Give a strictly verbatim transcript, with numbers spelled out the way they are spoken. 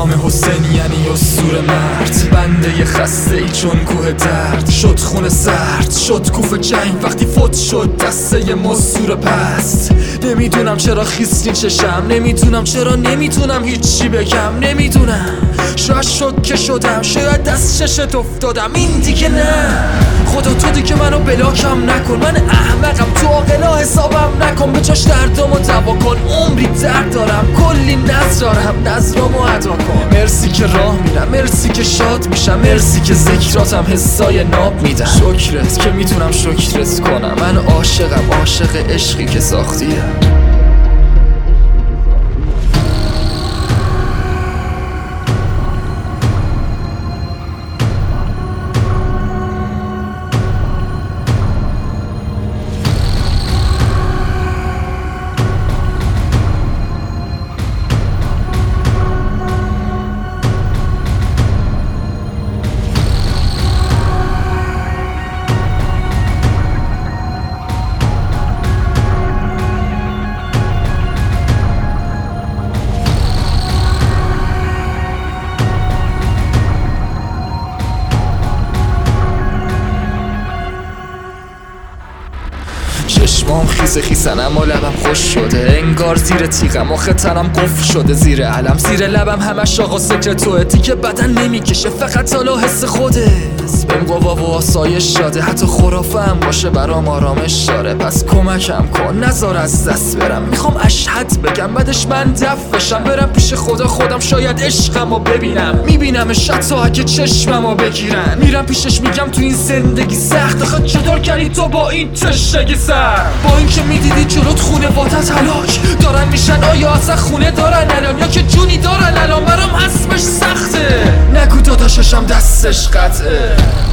امام حسین یعنی اسطوره مرد، بنده خسته ای چون کوه درد. شد خون سرد، شد کوف جنگ وقتی فوت شد دسته مزدور پست. نمیدونم چرا خیسنی چشم، نمیدونم چرا نمیتونم هیچی بگم، نمیدونم شاید شوکه شدم، شاید دست چشت افتادم، این دیگه نه. خدا تو دیگه منو بلاکم نکن، من احمقم، تو عاقلا حسابم نکن. به جاش دردامو دوا کن، عمری درد دارم، کلی نظر دارم، نظرامو ادا کن. مرسی که راه میرم، مرسی که شاد میشم، مرسی که ذکراتم حسای ناب میدن. شکرت که میتونم شکرت کنم، من عاشقم، عاشق عشقی که ساختیم. چشمام خیس خیسن اما لبم خوش شده، انگار زیر تیغم آخه تنم قفل شده. زیر علم زیر لبم همش آقا سکر توه، دیگه بدن نمیکشه فقط حالا حس خودت. بهم قوا و آسایش داده، حتی خرافه هم باشه برام آرامش داره. پس کمکم کن نذار از دست برم، میخوام اشهد بگم بعدش من دف بشم. برم پیش خدا خودم شاید عشقمو ببینم، میبینمش حتی اگه چشممو بگیرن. میرم پیشش میگم تو این زندگی سخت، آخه چطور کردی تو با این تشنگی سر؟ با اینکه میدیدی جلوت خونه واتت هلاک دارن میشن، آیا اصلا خونه دارن الان یا که جونی دارن الان؟ برام حسبش سخته، نگو داداششم دستش قطعه.